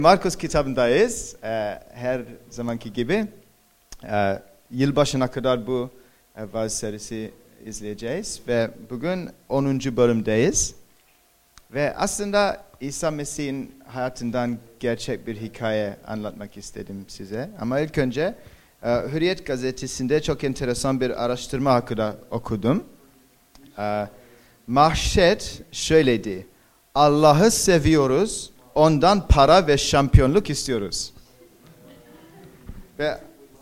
Markus kitabındayız. Her zamanki gibi. Yılbaşına kadar bu vaaz serisi izleyeceğiz. Ve bugün 10. bölümdeyiz. Ve aslında İsa Mesih'in hayatından gerçek bir hikaye anlatmak istedim size. Ama ilk önce Hürriyet gazetesinde çok enteresan bir araştırma hakkında okudum. Manşet şöyleydi: Allah'ı seviyoruz, ondan para ve şampiyonluk istiyoruz. Ve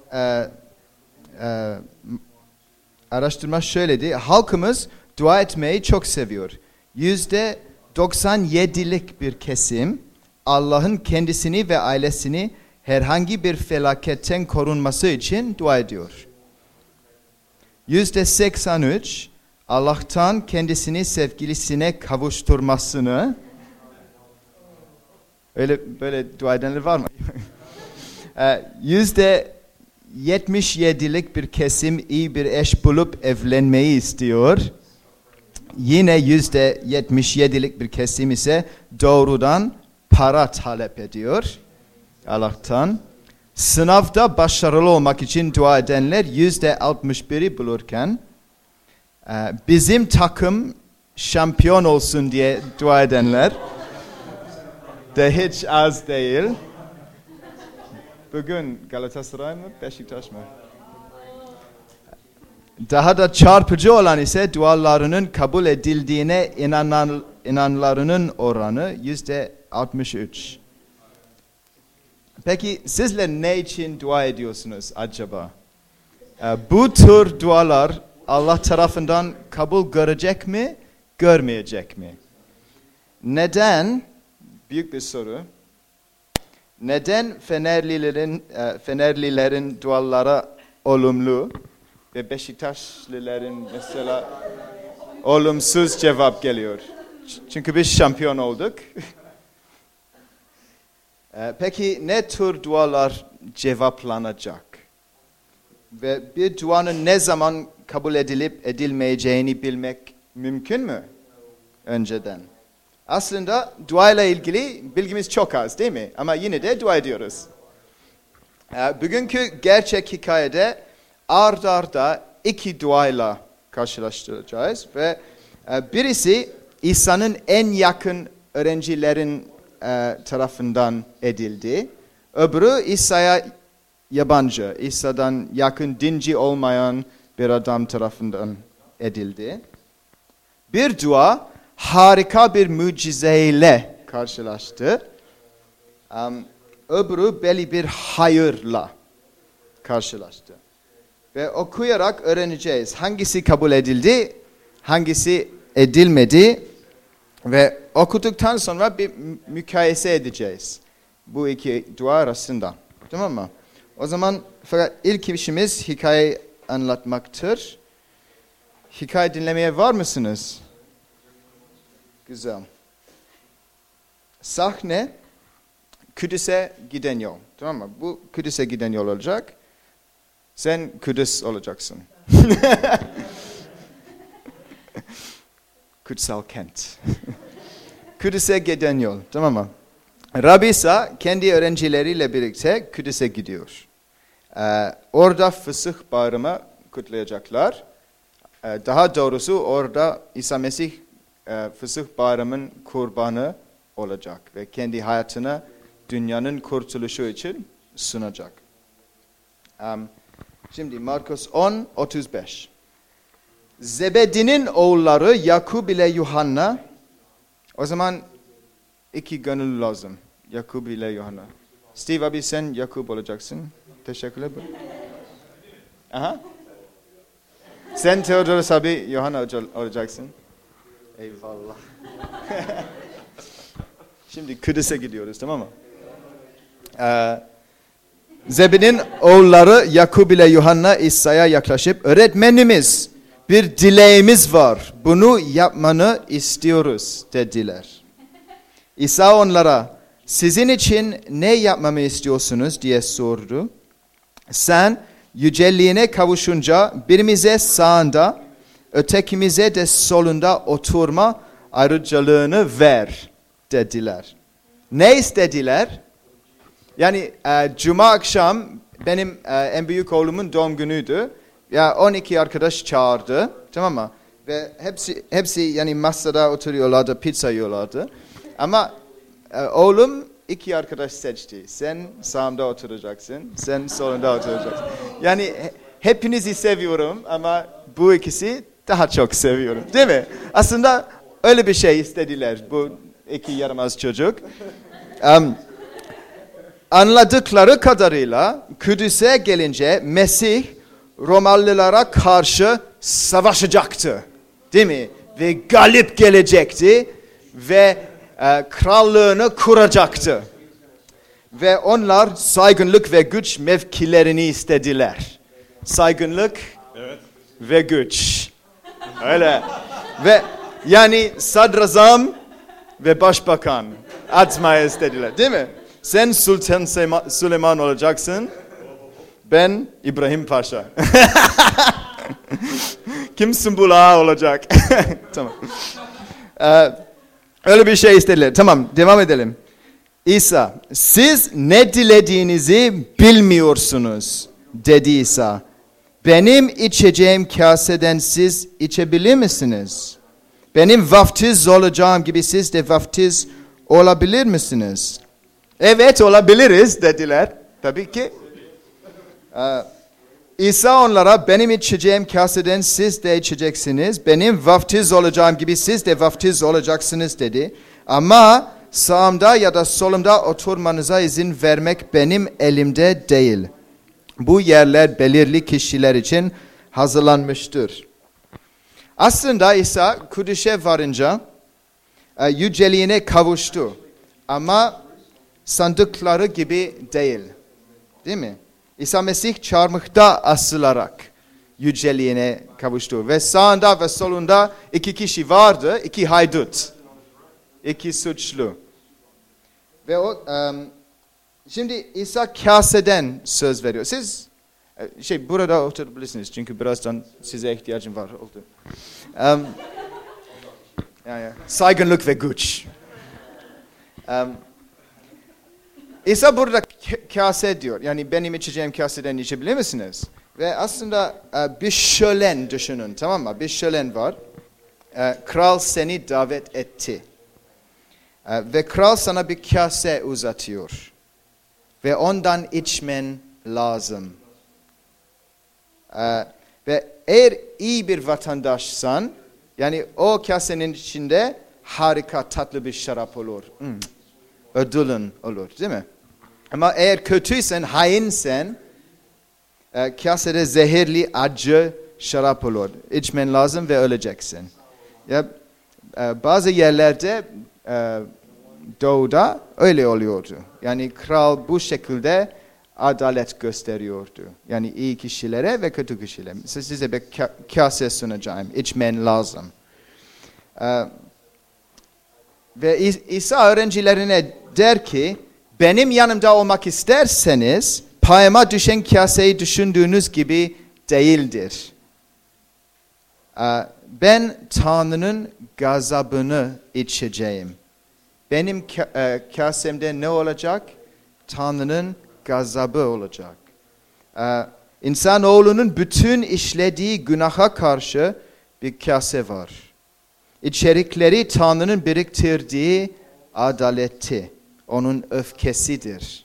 araştırma şöyleydi: halkımız dua etmeyi çok seviyor. %97'lik bir kesim Allah'ın kendisini ve ailesini herhangi bir felaketten korunması için dua ediyor. %83 Allah'tan kendisini sevgilisine kavuşturmasını, böyle dua edenler var mı? %77'lik bir kesim iyi bir eş bulup evlenmeyi istiyor. Yine %77'lik bir kesim ise doğrudan para talep ediyor Allah'tan. Sınavda başarılı olmak için dua edenler %61'i bulurken, bizim takım şampiyon olsun diye dua edenler de hiç az değil. Bugün Galatasaray mı, Beşiktaş mı? Daha da çarpıcı olan ise dualarının kabul edildiğine inananların oranı %63. Peki sizler ne için dua ediyorsunuz acaba? Bu tür dualar Allah tarafından kabul görecek mi, görmeyecek mi? Neden? Büyük bir soru. Neden Fenerlilerin duaları olumlu ve Beşiktaşlıların mesela olumsuz cevap geliyor? Çünkü biz şampiyon olduk. Peki ne tür dualar cevaplanacak? Ve bir duanın ne zaman kabul edilip edilmeyeceğini bilmek mümkün mü önceden? Aslında duayla ilgili bilgimiz çok az, değil mi? Ama yine de dua ediyoruz. Bugünkü gerçek hikayede ard arda iki duayla karşılaştıracağız. Ve birisi İsa'nın en yakın öğrencilerin tarafından edildi. Öbürü İsa'ya yabancı, İsa'dan yakın, dinci olmayan bir adam tarafından edildi. Bir dua harika bir mucizeyle karşılaştı. Öbürü belli bir hayırla karşılaştı. Ve okuyarak öğreneceğiz hangisi kabul edildi, hangisi edilmedi. Ve okuduktan sonra bir mukayese edeceğiz bu iki dua arasında. Tamam mı? O zaman fakat ilk işimiz hikaye anlatmaktır. Hikaye dinlemeye var mısınız? Güzel. Sahne Kudüs'e giden yol. Tamam mı? Bu Kudüs'e giden yol olacak. Sen Kudüs olacaksın. Kutsal kent. Kudüs'e giden yol. Tamam mı? Rabbi ise kendi öğrencileriyle birlikte Kudüs'e gidiyor. Orada Fısıh Bayramı kutlayacaklar. Daha doğrusu orada İsa Mesih Fısıh Bayramı'nın kurbanı olacak ve kendi hayatını dünyanın kurtuluşu için sunacak. Şimdi Markus 10:35. Zebedi'nin oğulları Yakub ile Yuhanna. O zaman iki gönüllü lazım. Yakub ile Yuhanna. Steve abi sen Yakub olacaksın. Teşekkürler. Aha. Sen Theodoros abi Yuhanna olacaksın. Eyvallah. Şimdi Kudüs'e gidiyoruz, tamam mı? Zebedi'nin oğulları Yakub ile Yuhanna İsa'ya yaklaşıp, öğretmenimiz, bir dileğimiz var, bunu yapmanı istiyoruz dediler. İsa onlara, sizin için ne yapmamı istiyorsunuz diye sordu. Sen yücelliğine kavuşunca birimize sağında, ötekimize de solunda oturma ayrıcalığını ver dediler. Ne istediler? Yani cuma akşam benim en büyük oğlumun doğum günüydü. Ya 12 arkadaş çağırdı, tamam mı? Ve hepsi yani masada oturuyorlardı, pizza yiyorlardı. Ama oğlum 2 arkadaş seçti. Sen sağımda oturacaksın, sen solunda oturacaksın. Yani hepinizi seviyorum ama bu ikisi daha çok seviyorum, değil mi? Aslında öyle bir şey istediler bu 2 yaramaz çocuk. Anladıkları kadarıyla Kudüs'e gelince Mesih Romalılara karşı savaşacaktı, değil mi? Ve galip gelecekti ve krallığını kuracaktı. Ve onlar saygınlık ve güç mevkilerini istediler. Saygınlık ve güç. Öyle. Ve yani sadrazam ve başbakan atmayı istediler, değil mi? Sen Sultan Süleyman olacaksın. Ben İbrahim Paşa. Kim Sümbül Ağa olacak? Tamam. Öyle bir şey istediler. Tamam, devam edelim. İsa, siz ne dilediğinizi bilmiyorsunuz, dedi İsa. Benim içeceğim kaseden siz içebilir misiniz? Benim vaftiz olacağım gibi siz de vaftiz olabilir misiniz? Evet, olabiliriz dediler. Tabii ki. İsa onlara benim içeceğim kaseden siz de içeceksiniz. Benim vaftiz olacağım gibi siz de vaftiz olacaksınız dedi. Ama sağımda ya da solumda oturmanıza izin vermek benim elimde değil. Bu yerler belirli kişiler için hazırlanmıştır. Aslında İsa Kudüs'e varınca yüceliğine kavuştu. Ama sandıkları gibi değil. Değil mi? İsa Mesih çarmıhta asılarak yüceliğine kavuştu. Ve sağında ve solunda 2 kişi vardı. 2 haydut. 2 suçlu. Ve şimdi İsa kaseden söz veriyor. Siz burada oturabilirsiniz. Çünkü birazdan size ihtiyacım var oldu. Saygınlık ve güç. İsa burada kase diyor. Yani benim içeceğim kaseden içebilir misiniz? Ve aslında bir şölen düşünün, tamam mı? Bir şölen var. Kral seni davet etti. Ve kral sana bir kase uzatıyor. Ve ondan içmen lazım. Ve eğer iyi bir vatandaşsan, yani o kasenin içinde harika tatlı bir şarap olur. Ödülün olur, değil mi? Ama eğer kötüysen, hainsen, kasede zehirli, acı şarap olur. İçmen lazım ve öleceksin. Ya, bazı yerlerde doğuda öyle oluyordu. Yani kral bu şekilde adalet gösteriyordu. Yani iyi kişilere ve kötü kişilere. Size bir kase sunacağım. İçmen lazım. Ve İsa öğrencilerine der ki, benim yanımda olmak isterseniz payıma düşen kaseyi düşündüğünüz gibi değildir. Ben Tanrı'nın gazabını içeceğim. Benim kasemde ne olacak? Tanrı'nın gazabı olacak. İnsanoğlunun bütün işlediği günaha karşı bir kase var. İçerikleri Tanrı'nın biriktirdiği adaleti, onun öfkesidir.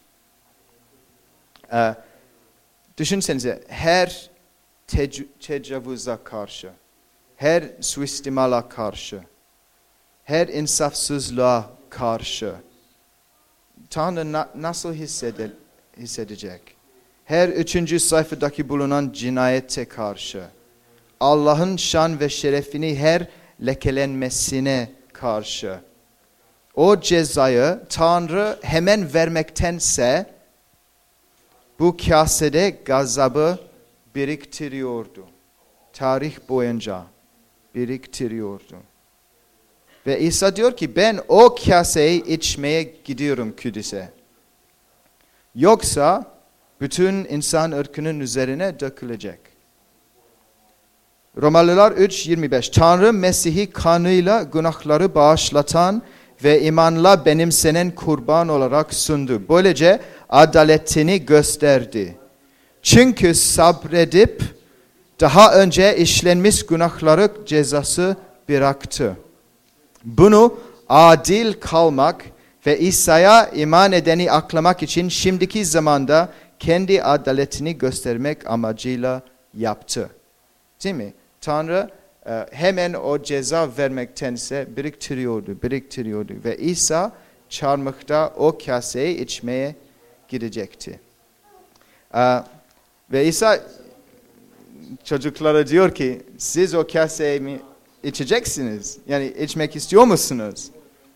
Düşünsenize, her tecavüze karşı, her suistimala karşı, her insafsızlığa karşı Tanrı nasıl hissedecek? Her 3. sayfadaki bulunan cinayete karşı, Allah'ın şan ve şerefini her lekelenmesine karşı, o cezayı Tanrı hemen vermektense bu kasede gazabı biriktiriyordu. Tarih boyunca biriktiriyordu. Ve İsa diyor ki ben o kaseyi içmeye gidiyorum Kudüs'e. Yoksa bütün insan ırkının üzerine dökülecek. Romalılar 3:25 Tanrı Mesih'i kanıyla günahları bağışlatan ve imanla benimsenen kurban olarak sundu. Böylece adaletini gösterdi. Çünkü sabredip daha önce işlenmiş günahları cezası bıraktı. Bunu adil kalmak ve İsa'ya iman edeni aklamak için şimdiki zamanda kendi adaletini göstermek amacıyla yaptı. Değil mi? Tanrı hemen o ceza vermektense biriktiriyordu. Ve İsa çarmıhta o kaseyi içmeye gidecekti. Ve İsa çocuklara diyor ki, siz o kaseyi mi içeceksiniz? Yani içmek istiyor musunuz?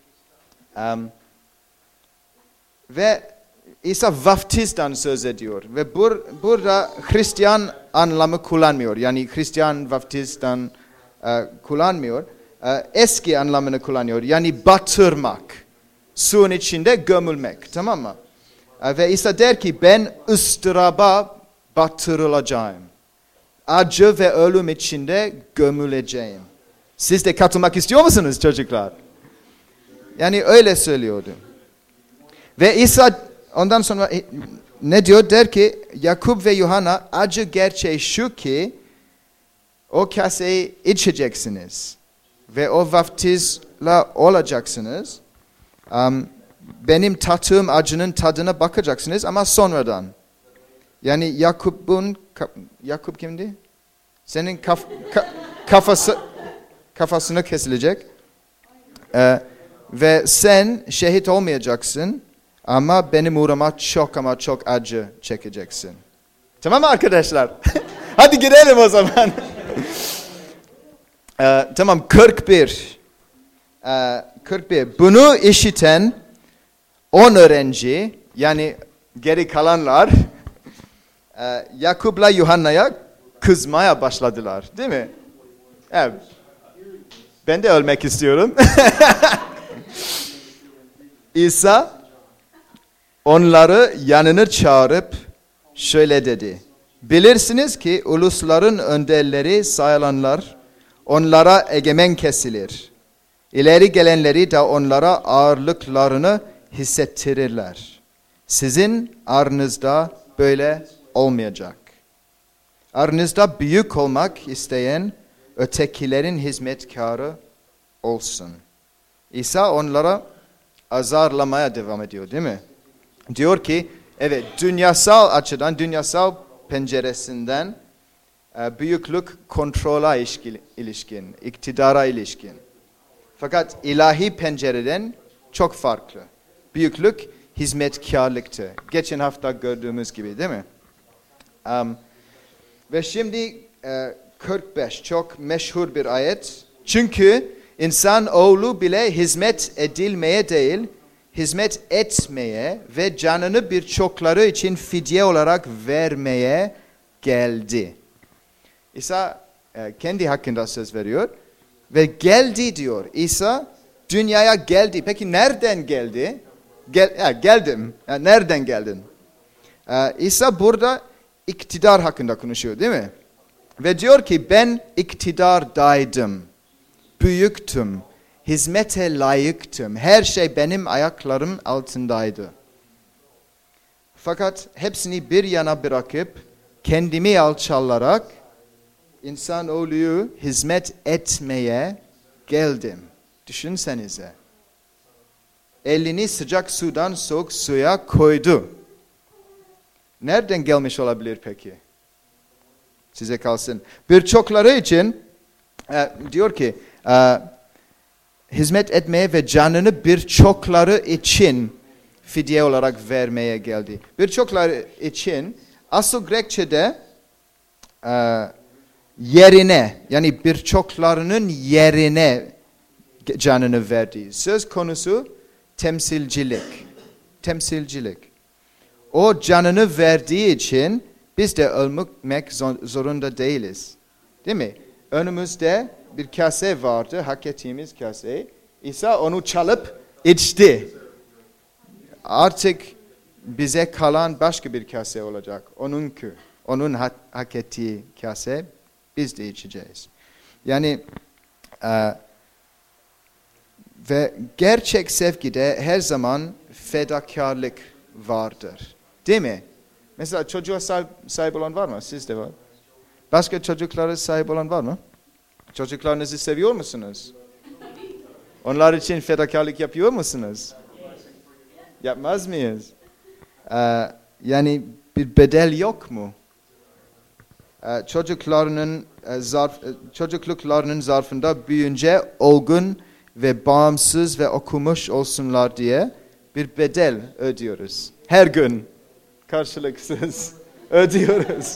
Ve İsa vaftizden söz ediyor. Ve burada Hristiyan anlamı kullanmıyor. Yani Hristiyan vaftizden kullanmıyor. Eski anlamını kullanıyor. Yani batırmak. Suyun içinde gömülmek. Tamam mı? Ve İsa der ki, ben ıstıraba batırılacağım. Acı ve ölüm içinde gömüleceğim. Siz de katılmak istiyor musunuz çocuklar? Yani öyle söylüyordu. Ve İsa ondan sonra ne diyor? Der ki, Yakup ve Yuhanna, acı gerçeği şu ki o kaseyi içeceksiniz ve o vaftizla olacaksınız. Benim tattığım acının tadına bakacaksınız ama sonradan. Yani Yakup kimdi? Senin kafasını kesilecek. Ve sen şehit olmayacaksın ama benim uğrama çok acı çekeceksin. Tamam mı arkadaşlar? Hadi girelim o zaman. Tamam, 41. 41. Bunu işiten 10 öğrenci, yani geri kalanlar Yakup'la Yuhanna'ya kızmaya başladılar. Değil mi? Evet. Ben de ölmek istiyorum. İsa onları yanına çağırıp şöyle dedi. Bilirsiniz ki ulusların önderleri sayılanlar onlara egemen kesilir. İleri gelenleri de onlara ağırlıklarını hissettirirler. Sizin aranızda böyle olmayacak. Aranızda büyük olmak isteyen ötekilerin hizmetkarı olsun. İsa onlara azarlamaya devam ediyor, değil mi? Diyor ki, evet, dünyasal açıdan, dünyasal penceresinden büyüklük kontrola ilişkin, iktidara ilişkin. Fakat ilahi pencereden çok farklı. Büyüklük hizmetkarlıktı. Geçen hafta gördüğümüz gibi, değil mi? Ve şimdi 45 çok meşhur bir ayet. Çünkü insan oğlu bile hizmet edilmeye değil, hizmet etmeye ve canını birçokları için fidye olarak vermeye geldi. İsa kendi hakkında söz veriyor ve geldi diyor. İsa dünyaya geldi. Peki nereden geldi? Geldim. Nereden geldin? İsa burada iktidar hakkında konuşuyor, değil mi? Ve diyor ki, ben iktidardaydım, büyüktüm, hizmete layıktım. Her şey benim ayaklarım altındaydı. Fakat hepsini bir yana bırakıp kendimi alçalarak insanoğlu'yu hizmet etmeye geldim. Düşünsenize. Elini sıcak sudan soğuk suya koydu. Nereden gelmiş olabilir peki? Size kalsın. Birçokları için diyor ki hizmet etmeye ve canını birçokları için fidye olarak vermeye geldi. Birçokları için asıl Grekçe'de yerine, yani birçoklarının yerine canını verdi. Söz konusu temsilcilik. Temsilcilik. O canını verdiği için biz de ölmek zorunda değiliz. Değil mi? Önümüzde bir kase vardı, hak ettiğimiz kase. İsa onu çalıp içti. Artık bize kalan başka bir kase olacak. Onun hak ettiği kase, biz de içeceğiz. Yani Ve gerçek sevgide her zaman fedakarlık vardır. Değil mi? Mesela çocuğa sahip olan var mı? Sizde var. Başka çocuklara sahip olan var mı? Çocuklarınızı seviyor musunuz? Onlar için fedakarlık yapıyor musunuz? Yapmaz mıyız? Yani bir bedel yok mu? Çocukluklarının zarfında büyüyünce olgun ve bağımsız ve okumuş olsunlar diye bir bedel ödüyoruz. Her gün karşılıksız ödüyoruz.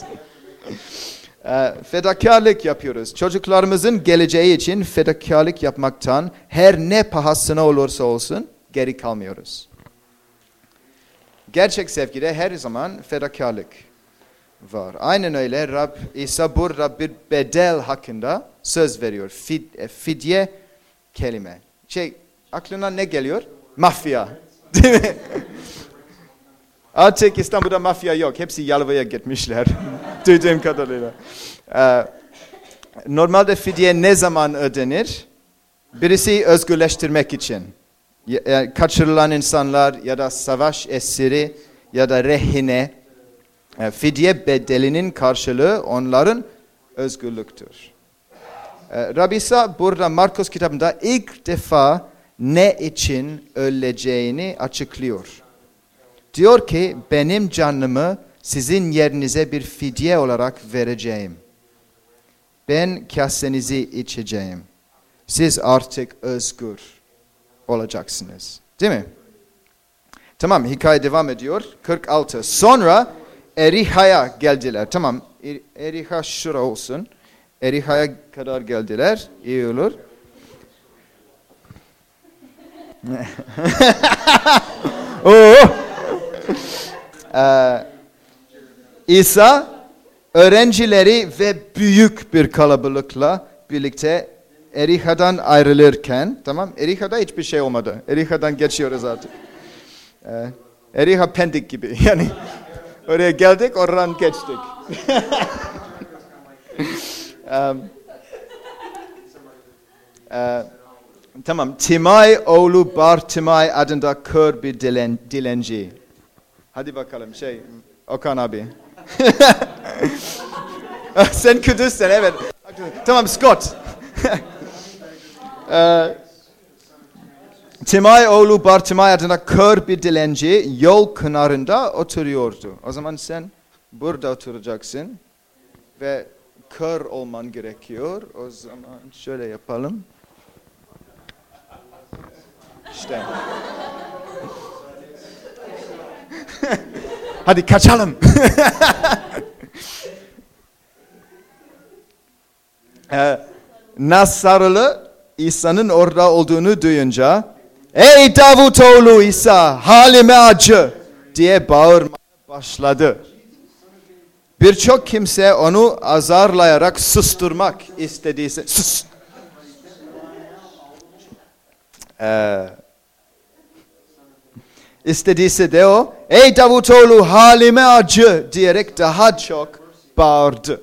Fedakarlık yapıyoruz. Çocuklarımızın geleceği için fedakarlık yapmaktan her ne pahasına olursa olsun geri kalmıyoruz. Gerçek sevgide her zaman fedakarlık var. Aynen öyle İsa burada bir bedel hakkında söz veriyor. Fidye kelime. Aklına ne geliyor? Mafya. Değil mi? Artık İstanbul'da mafya yok. Hepsi Yalova'ya gitmişler. Duyduğum kadarıyla. Normalde fidye ne zaman ödenir? Birisi özgürleştirmek için. Kaçırılan insanlar ya da savaş esiri ya da rehine. Fidye bedelinin karşılığı onların özgürlüktür. Rabbi İsa burada Markus kitabında ilk defa ne için öleceğini açıklıyor. Diyor ki benim canımı sizin yerinize bir fidye olarak vereceğim. Ben kasenizi içeceğim. Siz artık özgür olacaksınız. Değil mi? Tamam, hikaye devam ediyor. 46. Sonra Eriha'ya geldiler. Tamam, Eriha şura olsun. Eriha'ya kadar geldiler. İyi olur. İsa öğrencileri ve büyük bir kalabalıkla birlikte Eriha'dan ayrılırken, tamam, Eriha'da hiçbir şey olmadı. Eriha'dan geçiyoruz artık. Eriha Pendik gibi. Yani oraya geldik, oradan geçtik. Tamam, Timay oğlu Bartimay adında kör bir dilenci. Hadi bakalım Okan abi. Sen Kudüs'ten, evet. Tamam, Scott. Timay oğlu Bartimay adına kör bir dilenci yol kenarında oturuyordu. O zaman sen burada oturacaksın ve kör olman gerekiyor. O zaman şöyle yapalım. İşte. Hadi kaçalım. Nasarlı İsa'nın orada olduğunu duyunca "Ey Davutoğlu İsa, halime acı!" diye bağırmaya başladı. Birçok kimse onu azarlayarak susturmak istediyse sus. İstediyse de o "Ey Davutoğlu, halime acı!" diyerek daha çok bağırdı.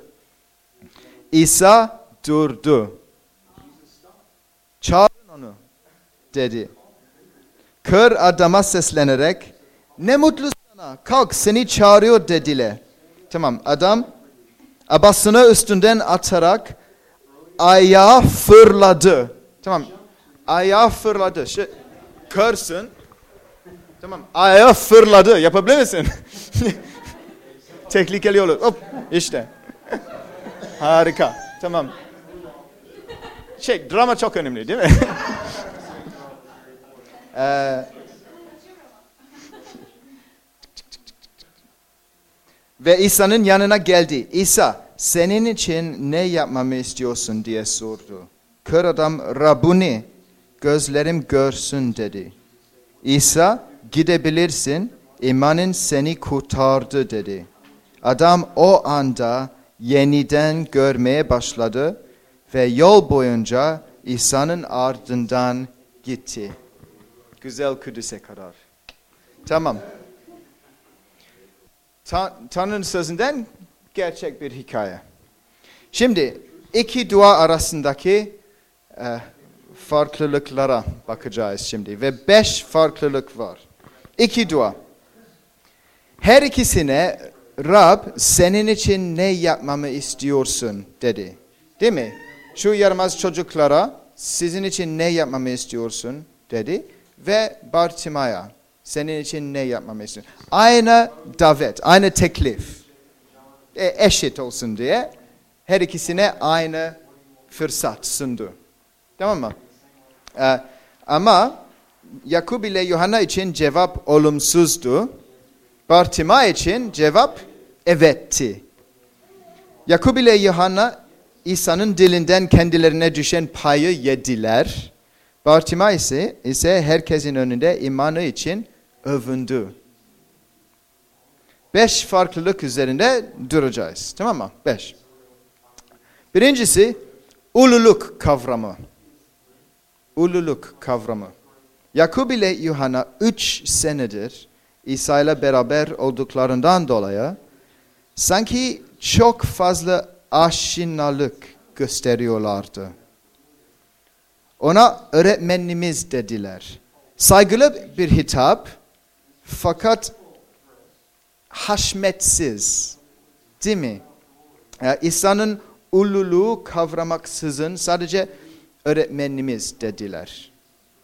İsa durdu. "Çağırın onu," dedi. Kör adama seslenerek "Ne mutlu sana, kalk seni çağırıyor," dediler. Tamam, adam abasını üstünden atarak ayağa fırladı. Tamam, ayağa fırladı. Körsün. Tamam, ayağa fırladı. Yapabilir misin? Tehlikeli olur. Hop, işte. Harika. Tamam. Drama çok önemli değil mi? Ve İsa'nın yanına geldi. "İsa, senin için ne yapmamı istiyorsun?" diye sordu. Kör adam "Rabuni, gözlerim görsün," dedi. İsa "Gidebilirsin, imanın seni kurtardı," dedi. Adam o anda yeniden görmeye başladı ve yol boyunca İsa'nın ardından gitti. Güzel Kudüs'e kadar. Tamam. Tanrı'nın sözünden gerçek bir hikaye. Şimdi iki dua arasındaki farklılıklara bakacağız şimdi. Ve 5 farklılık var. 2 dua. Her ikisine Rab senin için ne yapmamı istiyorsun dedi. Değil mi? Şu yaramaz çocuklara sizin için ne yapmamı istiyorsun dedi. Ve Bartima'ya senin için ne yapmamı istiyorsun? Aynı davet, aynı teklif. Eşit olsun diye her ikisine aynı fırsat sundu. Tamam mı? Ama Yakup ile Yuhanna için cevap olumsuzdu. Bartima için cevap evetti. Yakup ile Yuhanna İsa'nın dilinden kendilerine düşen payı yediler. Bartima ise herkesin önünde imanı için övündü. 5 farklılık üzerinde duracağız. Tamam mı? 5. Birincisi ululuk kavramı. Ululuk kavramı. Yakup ile Yuhanna 3 senedir İsa ile beraber olduklarından dolayı sanki çok fazla aşinalık gösteriyorlardı. Ona öğretmenimiz dediler. Saygılı bir hitap fakat haşmetsiz. Değil mi? İsa'nın ululuğu kavramaksızın sadece öğretmenimiz dediler.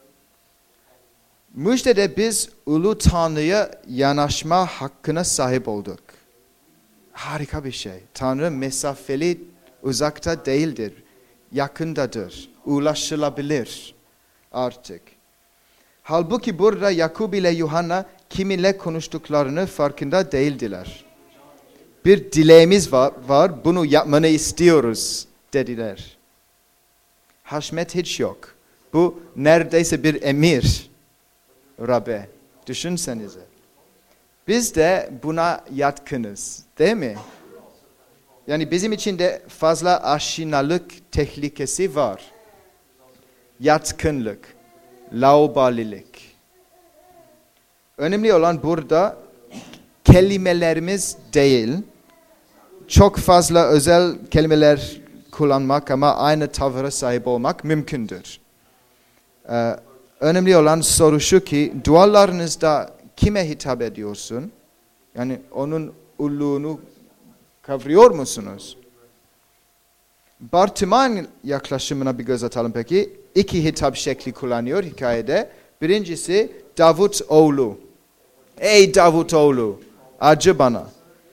Müjdede biz ulu Tanrı'ya yanaşma hakkına sahip olduk. Harika bir şey. Tanrı mesafeli, uzakta değildir. Yakındadır. Ulaşılabilir artık. Halbuki burada Yakup ile Yuhanna kiminle konuştuklarını farkında değildiler. Bir dileğimiz var, bunu yapmanı istiyoruz dediler. Haşmet hiç yok. Bu neredeyse bir emir. Rabbe, düşünsenize. Biz de buna yatkınız, değil mi? Yani bizim için de fazla aşinalık tehlikesi var. Yatkınlık, laubalilik. Önemli olan burada kelimelerimiz değil, çok fazla özel kelimeler kullanmak ama aynı tavıra sahip olmak mümkündür. Önemli olan soru şu ki, dualarınızda kime hitap ediyorsun? Yani onun ululuğunu kavruyor musunuz? Bartima'nın yaklaşımına bir göz atalım peki. 2 hitap şekli kullanıyor hikayede. Birincisi Davut oğlu. Ey Davut oğlu, acı bana.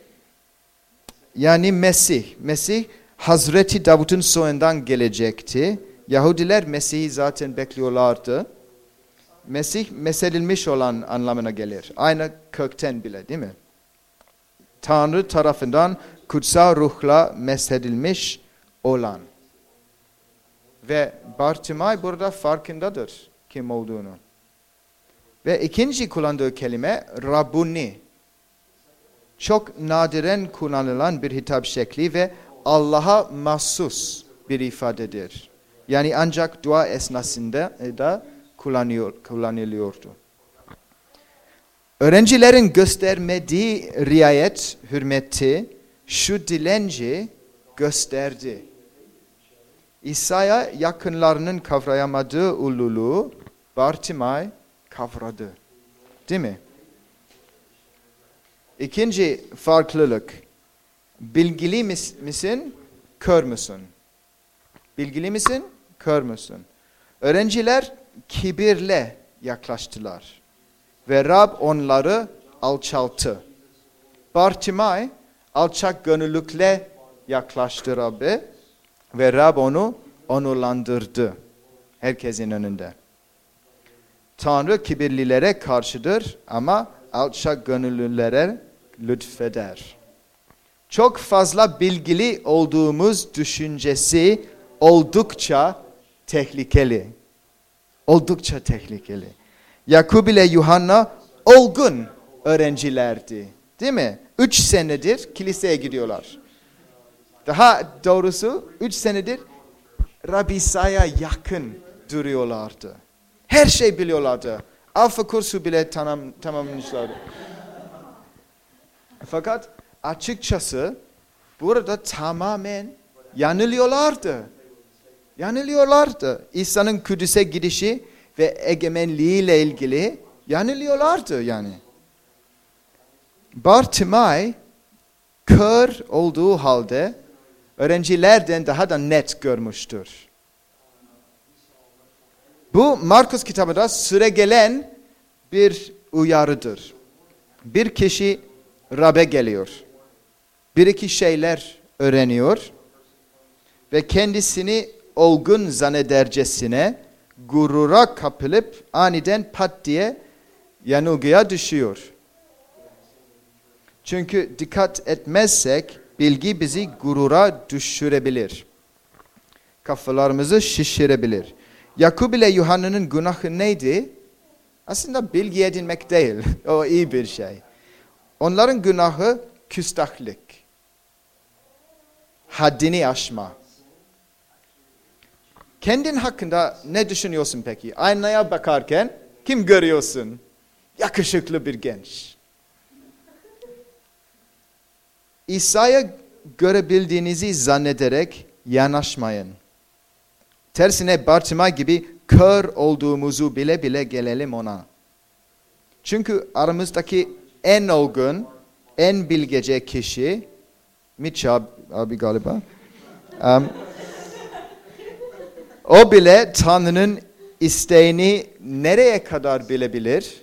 Yani Mesih Hazreti Davut'un soyundan gelecekti. Yahudiler Mesih'i zaten bekliyorlardı. Mesih mesedilmiş olan anlamına gelir. Aynı kökten bile değil mi? Tanrı tarafından kutsal ruhla mesedilmiş olan. Ve Bartimay burada farkındadır kim olduğunu. Ve ikinci kullandığı kelime Rabbuni. Çok nadiren kullanılan bir hitap şekli ve Allah'a mahsus bir ifadedir. Yani ancak dua esnasında da kullanılıyordu. Öğrencilerin göstermediği riayet, hürmeti şu dilenci gösterdi. İsa'ya yakınlarının kavrayamadığı ululuğu Bartimay kavradı. Değil mi? İkinci farklılık. Bilgili misin, kör müsün? Bilgili misin, kör müsün? Öğrenciler kibirle yaklaştılar. Ve Rab onları alçalttı. Bartimay alçak gönüllükle yaklaştı Rab'be. Ve Rab onu onurlandırdı. Herkesin önünde. Tanrı kibirlilere karşıdır ama alçak gönüllülere lütfeder. Çok fazla bilgili olduğumuz düşüncesi oldukça tehlikeli. Oldukça tehlikeli. Yakup ile Yuhanna olgun öğrencilerdi. Değil mi? 3 senedir kiliseye gidiyorlar. Daha doğrusu 3 senedir Rabbi İsa'ya yakın duruyorlardı. Her şey biliyorlardı. Alfa kursu bile tamamlamışlardı. Fakat açıkçası burada tamamen yanılıyorlardı. Yanılıyorlardı. İsa'nın Kudüs'e gidişi ve egemenliğiyle ilgili yanılıyorlardı yani. Bartimay kör olduğu halde öğrencilerden daha da net görmüştür. Bu Markus kitabında süregelen bir uyarıdır. Bir kişi Rab'be geliyor. Bir iki şeyler öğreniyor ve kendisini olgun zannedercesine gurura kapılıp aniden pat diye yanılgıya düşüyor. Çünkü dikkat etmezsek bilgi bizi gurura düşürebilir. Kafalarımızı şişirebilir. Yakub ile Yuhanna'nın günahı neydi? Aslında bilgi edinmek değil. O iyi bir şey. Onların günahı küstahlık. Haddini aşma. Kendin hakkında ne düşünüyorsun peki? Aynaya bakarken kim görüyorsun? Yakışıklı bir genç. İsa'yı görebildiğinizi zannederek yanaşmayın. Tersine Bartimay gibi kör olduğumuzu bile bile gelelim ona. Çünkü aramızdaki en olgun, en bilgece kişi, Mitch abi galiba, o bile Tanrı'nın isteğini nereye kadar bilebilir?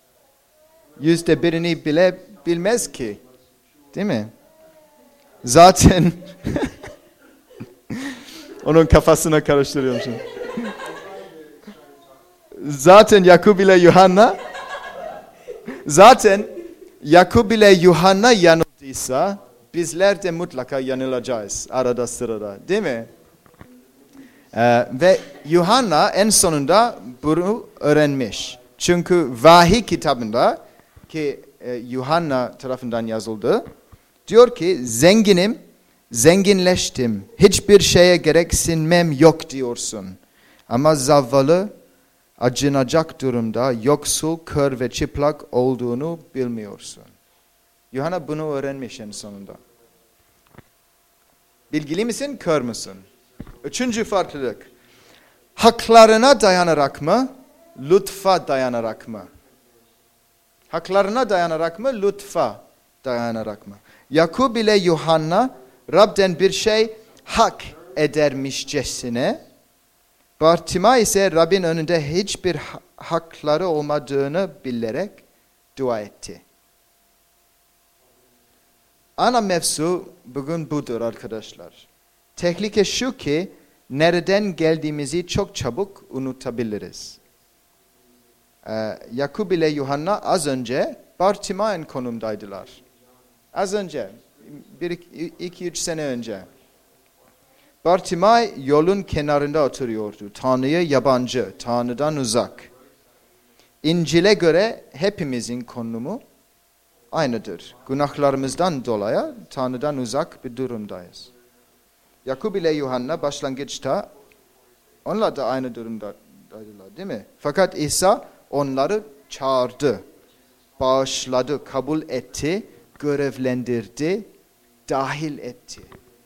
%1'ini bile bilmez ki. Değil mi? Zaten onun kafasına karıştırıyorum şimdi. Zaten Yakub ile Yuhanna yanıldıysa bizler de mutlaka yanılacağız arada sırada, değil mi? Ve Yuhanna en sonunda bunu öğrenmiş. Çünkü vahiy kitabında ki Yuhanna tarafından yazıldı, diyor ki zenginim, zenginleştim, hiçbir şeye gereksinmem yok diyorsun. Ama zavallı, acınacak durumda, yoksul, kör ve çıplak olduğunu bilmiyorsun. Yuhanna bunu öğrenmiş en sonunda. Bilgili misin, kör müsün? Üçüncü farklılık. Haklarına dayanarak mı, lütfa dayanarak mı? Haklarına dayanarak mı, lütfa dayanarak mı? Yakub ile Yuhanna Rab'den bir şey hak edermişçesine, Bartimay ise Rab'in önünde hiçbir hakları olmadığını bilerek dua etti. Ana mevzu bugün budur arkadaşlar. Tehlike şu ki nereden geldiğimizi çok çabuk unutabiliriz. Yakub ile Yuhanna az önce Bartimay'ın konumdaydılar. Az önce, 2-3 sene önce. Bartimay yolun kenarında oturuyordu. Tanrı'ya yabancı, Tanrı'dan uzak. İncil'e göre hepimizin konumu aynıdır. Günahlarımızdan dolayı Tanrı'dan uzak bir durumdayız. Yakub ile Yuhanna başlangıçta onlar da aynı durumdaydılar, değil mi? Fakat İsa onları çağırdı, bağışladı, kabul etti, görevlendirdi, dahil etti.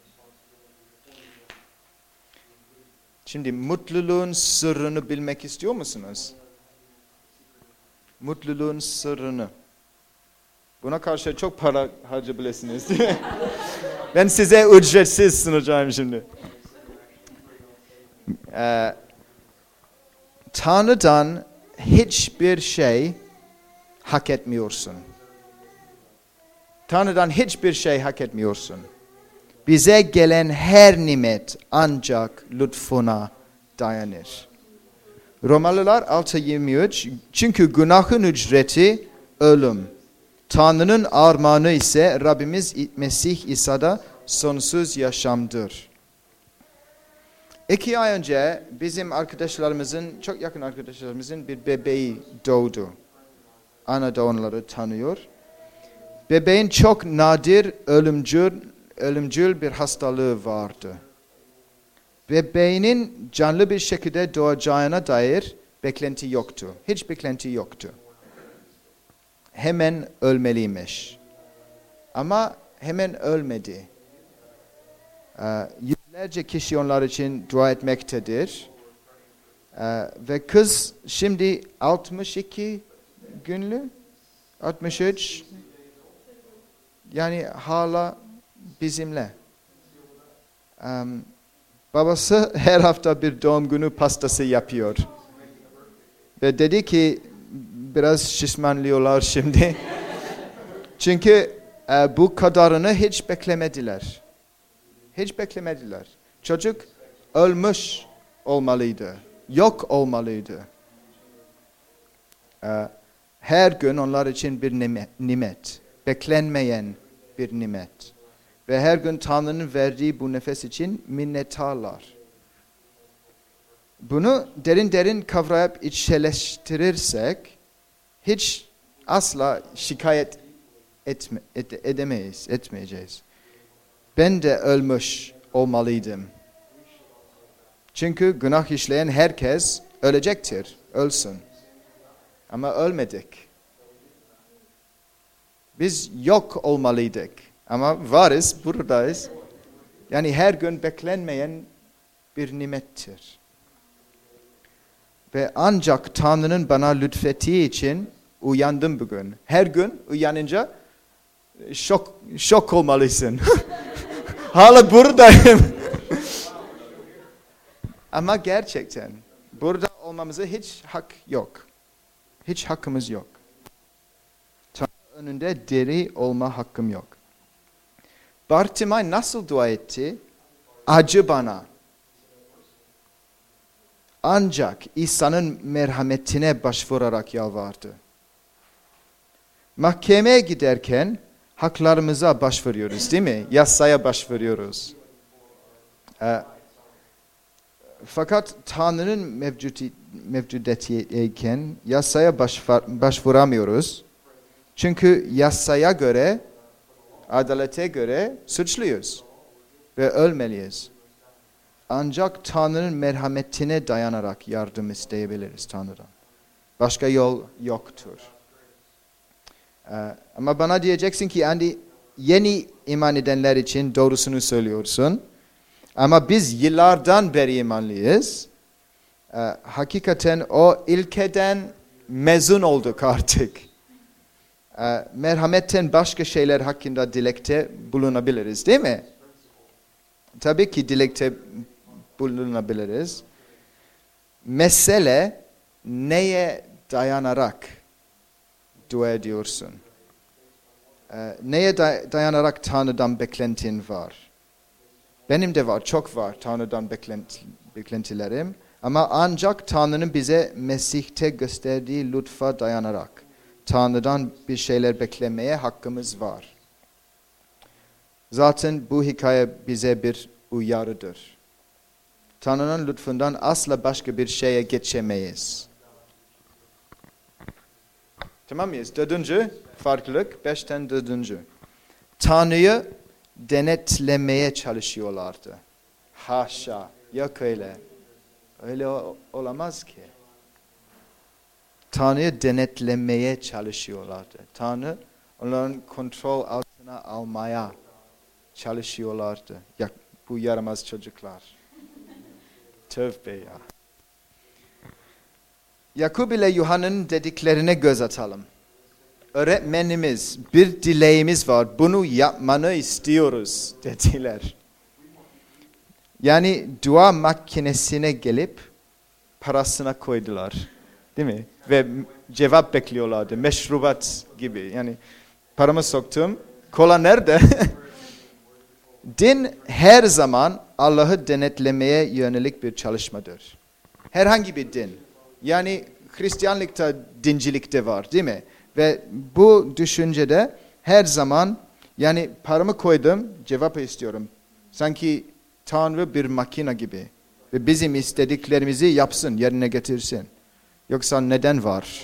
Şimdi mutluluğun sırrını bilmek istiyor musunuz? Mutluluğun sırrını. Buna karşı çok para harcayabilirsiniz, değil mi? Ben size ücretsiz sunacağım şimdi. Tanrı'dan hiçbir şey hak etmiyorsun. Tanrı'dan hiçbir şey hak etmiyorsun. Bize gelen her nimet ancak lütfuna dayanır. Romalılar 6:23 çünkü günahın ücreti ölüm. Tanrı'nın armağanı ise Rabbimiz Mesih İsa'da sonsuz yaşamdır. 2 ay önce bizim arkadaşlarımızın, çok yakın arkadaşlarımızın bir bebeği doğdu. Ana da onları tanıyor. Bebeğin çok nadir ölümcül bir hastalığı vardı. Bebeğinin canlı bir şekilde doğacağına dair beklenti yoktu. Hiç beklenti yoktu. Hemen ölmeliymiş. Ama hemen ölmedi. Yüzlerce kişi onlar için dua etmektedir. Ve kız şimdi 62 günlü, 63, yani hala bizimle. Babası her hafta bir doğum günü pastası yapıyor. Ve dedi ki biraz şişmanlıyorlar şimdi. Çünkü bu kadarını hiç beklemediler. Hiç beklemediler. Çocuk ölmüş olmalıydı. Yok olmalıydı. Her gün onlar için bir nimet. Beklenmeyen bir nimet. Ve her gün Tanrı'nın verdiği bu nefes için minnettarlar. Bunu derin derin kavrayıp içselleştirirsek hiç asla şikayet etmeyeceğiz. Ben de ölmüş olmalıydım. Çünkü günah işleyen herkes ölecektir. Ölsün. Ama ölmedik. Biz yok olmalıydık. Ama varız, buradayız. Yani her gün beklenmeyen bir nimettir. Ve ancak Tanrı'nın bana lütfettiği için uyandım bugün. Her gün uyanınca şok olmalısın. Hala buradayım. Ama gerçekten burada olmamıza hiç hak yok. Hiç hakkımız yok. Tanrı önünde diri olma hakkım yok. Bartimay nasıl dua etti? Acı bana. Ancak İsa'nın merhametine başvurarak yalvardı. Mahkemeye giderken haklarımıza başvuruyoruz, değil mi? Yasaya başvuruyoruz. Fakat Tanrı'nın mevcudiyetiyken yasaya başvuramıyoruz. Çünkü yasaya göre, adalete göre suçluyuz ve ölmeliyiz. Ancak Tanrı'nın merhametine dayanarak yardım isteyebiliriz Tanrı'dan. Başka yol yoktur. Ama bana diyeceksin ki Andy, yeni iman edenler için doğrusunu söylüyorsun. Ama biz yıllardan beri imanlıyız. Hakikaten o ilkeden mezun olduk artık. Merhametten başka şeyler hakkında dilekte bulunabiliriz, değil mi? Tabii ki dilekte bulunabiliriz. Mesele neye dayanarak dua ediyorsun? Neye dayanarak Tanrı'dan beklentin var? Benim de var, çok var Tanrı'dan beklentilerim. Ama ancak Tanrı'nın bize Mesih'te gösterdiği lütfa dayanarak Tanrı'dan bir şeyler beklemeye hakkımız var. Zaten bu hikaye bize bir uyarıdır. Tanrı'nın lütfundan asla başka bir şeye geçemeyiz. Tamam mıyız? Dördüncü farklılık, 5'ten dördüncü. Tanrı'yı denetlemeye çalışıyorlardı. Haşa, yok öyle. Öyle olamaz ki. Tanrı'yı denetlemeye çalışıyorlardı. Tanrı onların kontrol altına almaya çalışıyorlardı. Ya, bu yaramaz çocuklar. Tövbe ya. Yakub ile Yuhanna'nın dediklerine göz atalım. Öğretmenimiz, bir dileğimiz var. Bunu yapmanı istiyoruz dediler. Yani dua makinesine gelip parasına koydular. Değil mi? Ve cevap bekliyorlardı. Meşrubat gibi. Yani paramı soktum. Kola nerede? Din her zaman Allah'ı denetlemeye yönelik bir çalışmadır. Herhangi bir din. Yani Hristiyanlıkta dincilikte var, değil mi? Ve bu düşüncede her zaman yani paramı koydum, cevap istiyorum. Sanki Tanrı bir makine gibi. Ve bizim istediklerimizi yapsın, yerine getirsin. Yoksa neden var?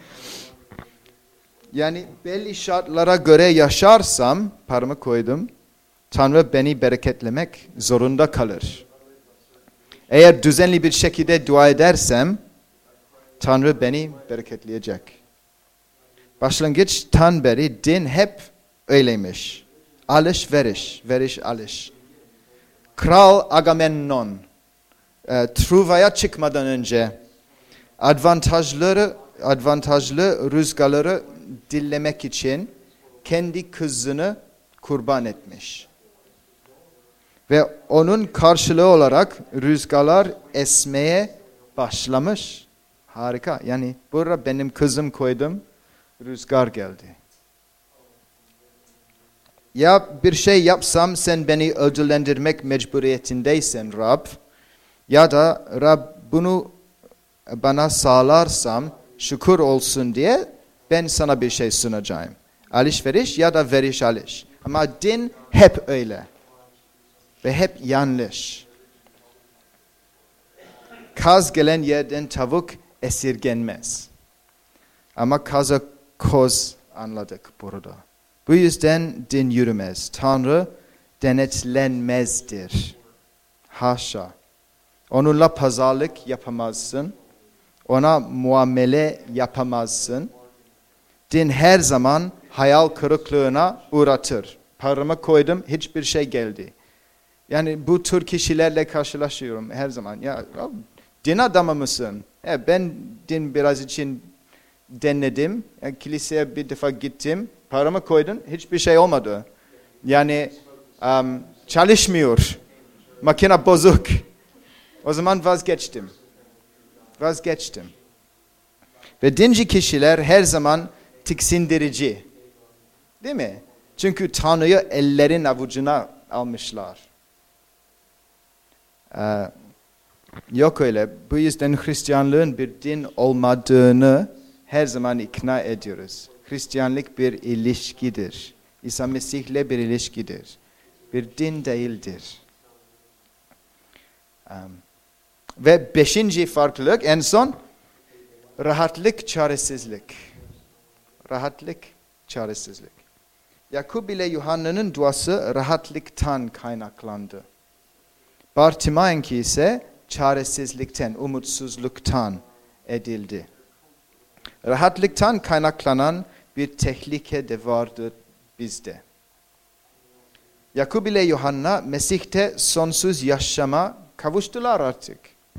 Yani belli şartlara göre yaşarsam, paramı koydum, Tanrı beni bereketlemek zorunda kalır. Eğer düzenli bir şekilde dua edersem, Tanrı beni bereketleyecek. Başlangıçtan beri din hep öyleymiş. Alış veriş, veriş alış. Kral Agamemnon Truva'ya çıkmadan önce avantajlı rüzgarları dillemek için kendi kızını kurban etmiş. Ve onun karşılığı olarak rüzgarlar esmeye başlamış. Harika. Yani burada benim kızım koydum, rüzgar geldi. Ya bir şey yapsam sen beni ödüllendirmek mecburiyetindeysen Rab, ya da Rab bunu bana sağlarsam şükür olsun diye ben sana bir şey sunacağım. Alışveriş ya da veriş alış. Ama din hep öyle. Ve hep yanlış. Kaz gelen yerden tavuk esirgenmez. Ama kaza koz anladık burada. Bu yüzden din yürümez. Tanrı denetlenmezdir. Haşa. Onunla pazarlık yapamazsın. Ona muamele yapamazsın. Din her zaman hayal kırıklığına uğratır. Paramı koydum, hiçbir şey geldi. Yani bu tür kişilerle karşılaşıyorum her zaman. Ya din adamı mısın? Ben din biraz için denedim. Kiliseye bir defa gittim. Paramı koydum, hiçbir şey olmadı. Yani çalışmıyor. Makine bozuk. O zaman vazgeçtim. Ve dinci kişiler her zaman tiksindirici. Değil mi? Çünkü Tanrı'yı ellerin avucuna almışlar. Yok öyle. Bu yüzden Hristiyanlığın bir din olmadığını her zaman ikna ediyoruz. Hristiyanlık bir ilişkidir. İsa Mesih'le bir ilişkidir. Bir din değildir. Ve 5. farklılık en son rahatlık, çaresizlik. Rahatlık, çaresizlik. Yakub ile Yuhanna'nın duası rahatlıktan kaynaklandı. Bartimay'ınki ise çaresizlikten, umutsuzluktan edildi. Rahatlıktan kaynaklanan bir tehlike de vardır bizde. Yakub ile Yuhanna Mesih'te sonsuz yaşama kavuştular artık.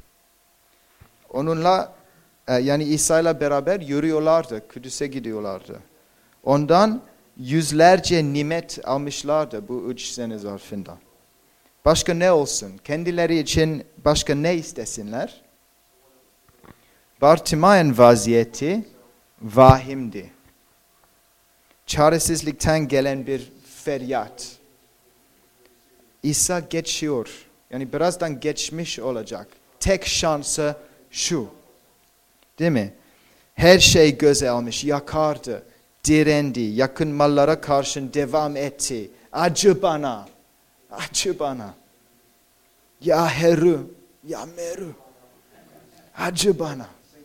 Onunla yani İsa ile beraber yürüyorlardı, Kudüs'e gidiyorlardı. Ondan yüzlerce nimet almışlardı bu 3 sene zarfında. Başka ne olsun? Kendileri için başka ne istesinler? Bartimay'ın vaziyeti vahimdi. Çaresizlikten gelen bir feryat. İsa geçiyor. Yani birazdan geçmiş olacak. Tek şansı şu. Değil mi? Her şey göze almış, yakardı, direndi, yakın mallara karşı devam etti. Acı bana, acı bana. Ya Heru, ya Meru. Acı bana.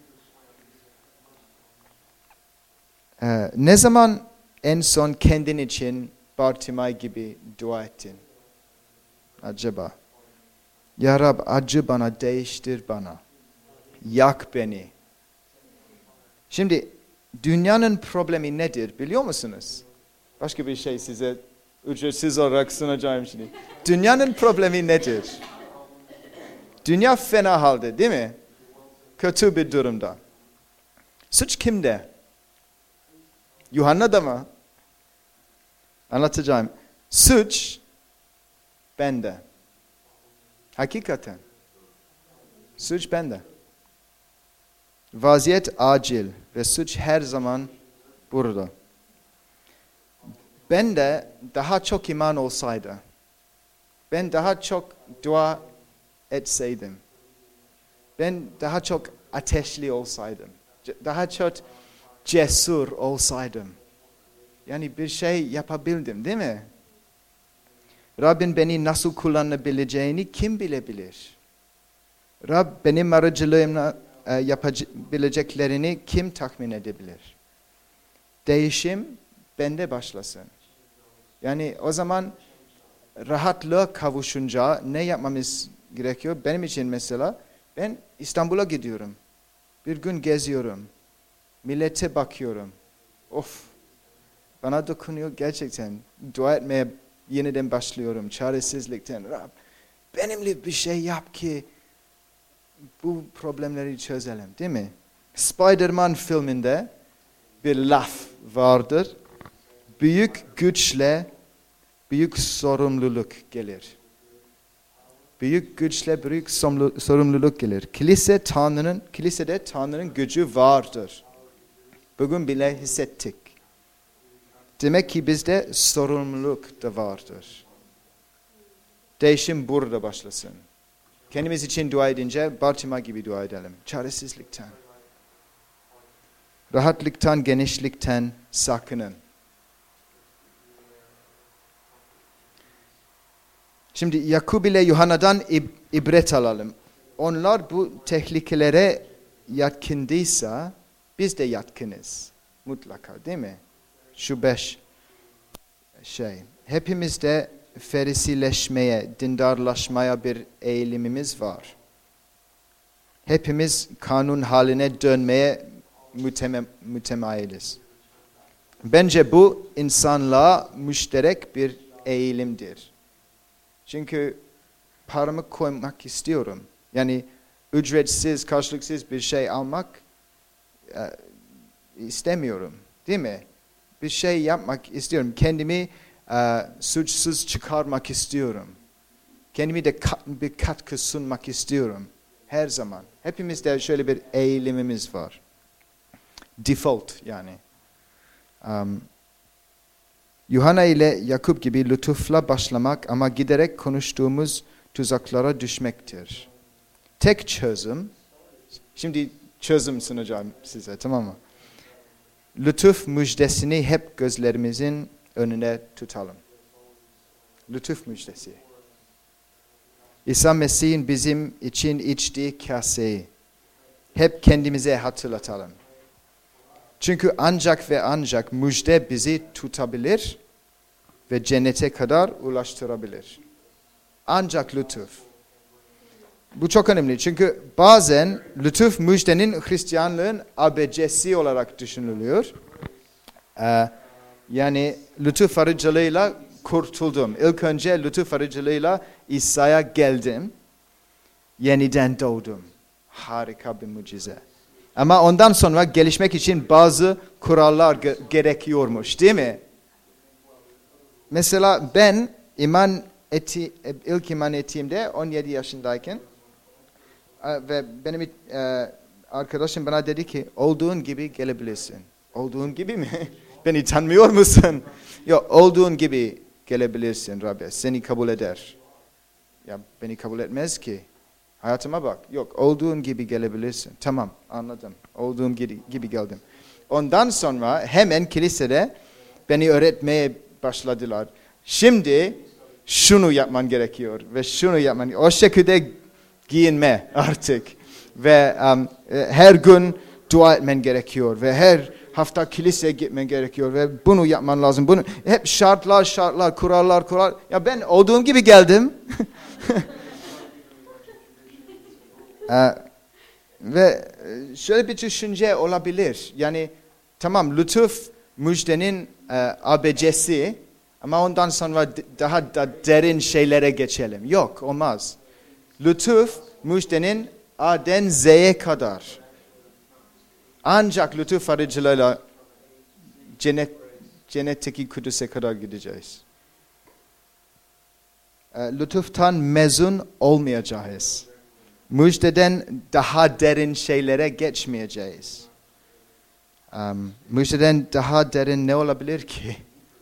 Ne zaman en son kendin için Bartimay gibi dua ettin? Acaba? Ya Rab acı bana, değiştir bana. Yak beni. Şimdi dünyanın problemi nedir biliyor musunuz? Başka bir şey size ücretsiz olarak sunacağım şimdi. Dünyanın problemi nedir? Dünya fena halde değil mi? Kötü bir durumda. Suç kimde? Yuhanna'da mı? Anlatacağım. Suç bende. Hakikaten. Suç bende. Vaziyet acil ve suç her zaman burada. Ben de daha çok iman olsaydı, ben daha çok dua etseydim, ben daha çok ateşli olsaydım, daha çok cesur olsaydım, yani bir şey yapabildim değil mi? Rabbin beni nasıl kullanabileceğini kim bilebilir? Rab benim aracılığımla yapabileceklerini kim tahmin edebilir? Değişim bende başlasın. Yani o zaman rahatlığa kavuşunca ne yapmamız gerekiyor? Benim için mesela ben İstanbul'a gidiyorum. Bir gün geziyorum. Millete bakıyorum. Of! Bana dokunuyor gerçekten. Dua etmeye yeniden başlıyorum. Çaresizlikten. Rab benimle bir şey yap ki bu problemleri çözelim, değil mi? Spider-Man filminde bir laf vardır. Büyük güçle büyük sorumluluk gelir. Büyük güçle büyük sorumluluk gelir. Kilisede Tanrı'nın gücü vardır. Bugün bile hissettik. Demek ki bizde sorumluluk da vardır. Değişim burada başlasın. Kendimiz için dua edince Bartima gibi dua edelim. Çaresizlikten, rahatlıktan, genişlikten sakının. Şimdi Yakub ile Yuhanna'dan ibret alalım. Onlar bu tehlikelere yatkındıysa biz de yatkınız. Mutlaka, değil mi? Şu 5 şey. Hepimizde ferisileşmeye, dindarlaşmaya bir eğilimimiz var. Hepimiz kanun haline dönmeye mütemayiliz. Bence bu insanlığa müşterek bir eğilimdir. Çünkü paramı koymak istiyorum. Yani ücretsiz, karşılıksız bir şey almak istemiyorum. Değil mi? Bir şey yapmak istiyorum. Kendimi suçsuz çıkarmak istiyorum. Kendimi de bir katkı sunmak istiyorum. Her zaman. Hepimizde şöyle bir eğilimimiz var. Default yani. Yuhanna ile Yakub gibi lütufla başlamak ama giderek konuştuğumuz tuzaklara düşmektir. Tek çözüm, şimdi çözüm sunacağım size, tamam mı? Lütuf müjdesini hep gözlerimizin önüne tutalım. Lütuf müjdesi. İsa Mesih'in bizim için içtiği kaseyi hep kendimize hatırlatalım. Çünkü ancak ve ancak müjde bizi tutabilir ve cennete kadar ulaştırabilir. Ancak lütuf. Bu çok önemli çünkü bazen lütuf müjdenin Hristiyanlığın ABC'si olarak düşünülüyor. Yani lütuf aracılığıyla kurtuldum. İlk önce lütuf aracılığıyla İsa'ya geldim. Yeniden doğdum. Harika bir mucize. Ama ondan sonra gelişmek için bazı kurallar gerekiyormuş, değil mi? Mesela ben ilk iman ettiğimde 17 yaşındayken ve benim arkadaşım bana dedi ki olduğun gibi gelebilirsin. Olduğun gibi mi? Beni tanımıyor musun? Yok, olduğun gibi gelebilirsin Rabbi. Seni kabul eder. Ya beni kabul etmez ki. Hayatıma bak. Yok, olduğun gibi gelebilirsin. Tamam, anladım. Olduğum gibi geldim. Ondan sonra hemen kilisede beni öğretmeye başladılar. Şimdi şunu yapman gerekiyor ve şunu yapman gerekiyor. O şekilde giyinme artık. Ve her gün dua etmen gerekiyor ve her hafta kiliseye gitmen gerekiyor ve bunu yapman lazım. Bunu hep şartlar, kurallar. Ya ben olduğum gibi geldim. Ve şöyle bir düşünce olabilir. Yani tamam lütuf müjdenin ABC'si ama ondan sonra daha da derin şeylere geçelim. Yok, olmaz. Lütuf müjdenin A'den Z'ye kadar. Ancak lütuf aracılığıyla cennetteki Kudüs'e kadar gideceğiz. Lütuftan mezun olmayacağız. Müjdeden daha derin şeylere geçmeyeceğiz. Müjdeden daha derin ne olabilir ki?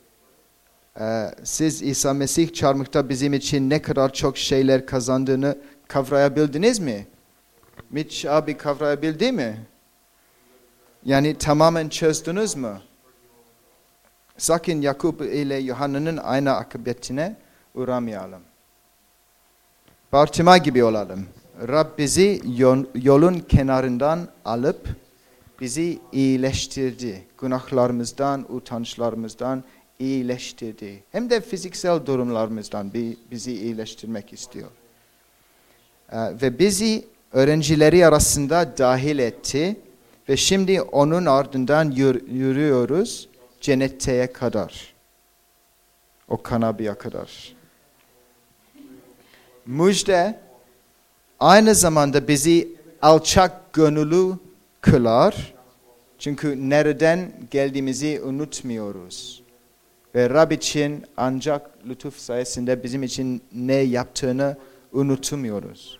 Siz İsa Mesih çarmıhta bizim için ne kadar çok şeyler kazandığını kavrayabildiniz mi? Mitch abi kavrayabildi mi? Yani tamamen çözdünüz mü? Sakın Yakub ile Yuhanna'nın aynı akıbetine uğramayalım. Bartima gibi olalım. Rab bizi yolun kenarından alıp bizi iyileştirdi. Günahlarımızdan, utançlarımızdan iyileştirdi. Hem de fiziksel durumlarımızdan bizi iyileştirmek istiyor. Ve bizi öğrencileri arasında dahil etti. Ve şimdi onun ardından yürüyoruz cennete kadar. O Kanabi'ye kadar. müjde aynı zamanda bizi alçak gönüllü kılar. Çünkü nereden geldiğimizi unutmuyoruz. Ve Rab için ancak lütuf sayesinde bizim için ne yaptığını unutmuyoruz.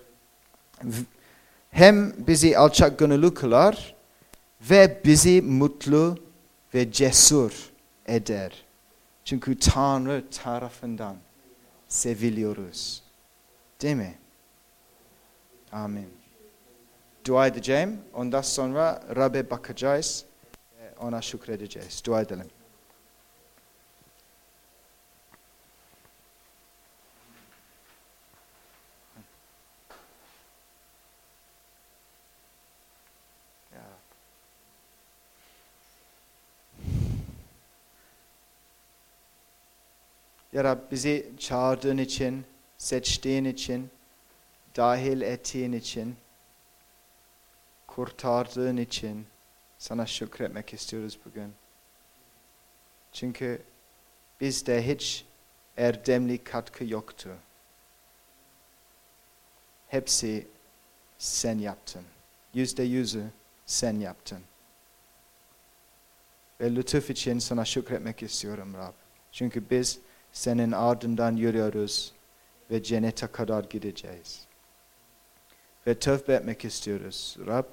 Hem bizi alçak gönüllü kılar ve bizi mutlu ve cesur eder. Çünkü Tanrı tarafından seviliyoruz. Değil mi? Amin. Dua edeceğim. Ondan sonra Rab'be bakacağız. Ona şükredeceğiz. Dua edelim. Ya Rab, bizi çağırdığın için, seçtiğin için, dahil ettiğin için, kurtardığın için sana şükretmek istiyoruz bugün. Çünkü bizde hiç erdemli katkı yoktu. Hepsi sen yaptın. %100'ü sen yaptın. Ve lütuf için sana şükretmek istiyorum Rab. Çünkü biz senin ardından yürüyoruz ve cennete kadar gideceğiz. Ve tövbe etmek istiyoruz Rab.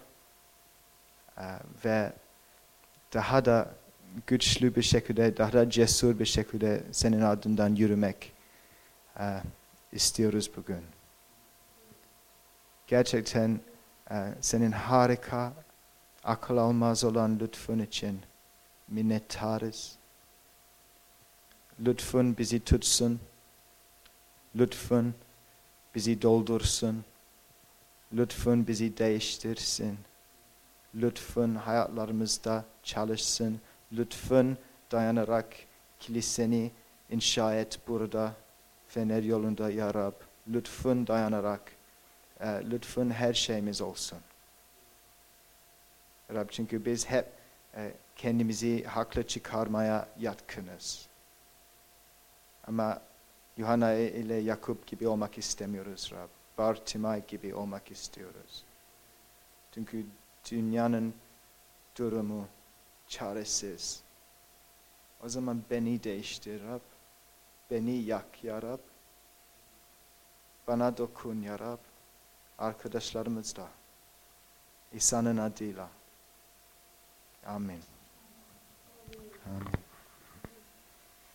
Ve daha da güçlü bir şekilde, daha da cesur bir şekilde senin ardından yürümek istiyoruz bugün. Gerçekten senin harika, akıl almaz olan lütfun için minnettarız. Lütfun bizi tutsun. Lütfun bizi doldursun. Lütfun bizi değiştirsin. Lütfun hayatlarımızda çalışsın. Lütfun dayanarak kiliseni inşa et burada. Fener yolunda ya Rab. Lütfun dayanarak. Lütfun her şeyimiz olsun. Rab, çünkü biz hep kendimizi haklı çıkarmaya yatkınız. Ama Yuhanna ile Yakup gibi olmak istemiyoruz Rab. Bartimay gibi olmak istiyoruz. Çünkü dünyanın durumu çaresiz. O zaman beni değiştir Rab. Beni yak ya Rab. Bana dokun ya Rab. Arkadaşlarımız da. İsa'nın adıyla. Amin. Amin.